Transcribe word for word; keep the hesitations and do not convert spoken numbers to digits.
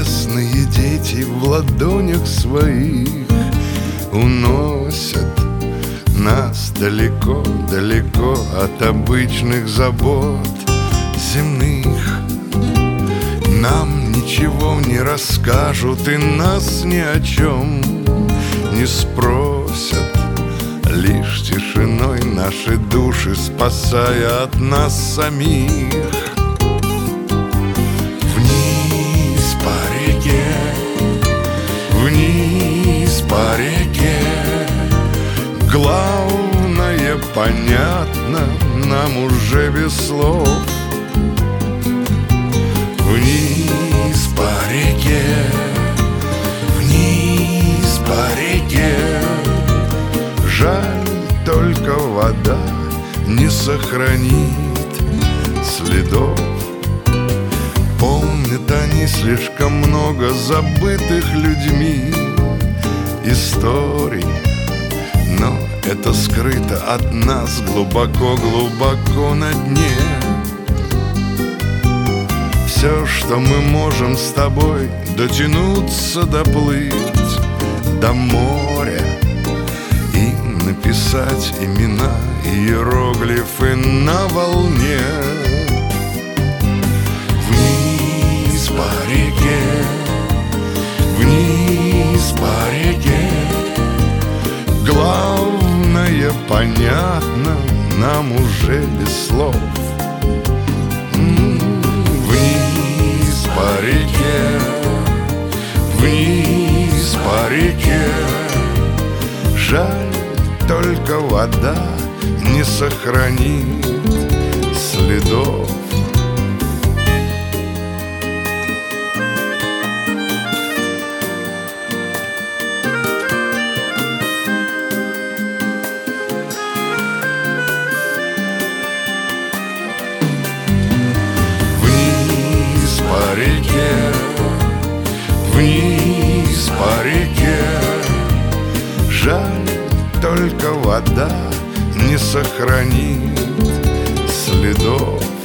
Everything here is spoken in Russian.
Небесные дети в ладонях своих уносят нас далеко-далеко от обычных забот земных. Нам ничего не расскажут и нас ни о чем не спросят, лишь тишиной наши души спасая от нас самих. Вниз по реке, вниз по реке, главное понятно нам уже без слов. Вниз по реке, вниз по реке, жаль, только вода не сохранит следов. Помнят они слишком много забытых людьми историй, но это скрыто от нас глубоко-глубоко на дне. Все, что мы можем с тобой, дотянуться, доплыть до моря и написать имена и иероглифы на волне. Вниз по реке, вниз по реке, главное понятно нам уже без слов. Вниз по реке, вниз по реке, жаль, только вода не сохранит следов. Вниз по реке, вниз по реке, жаль, только вода не сохранит следов.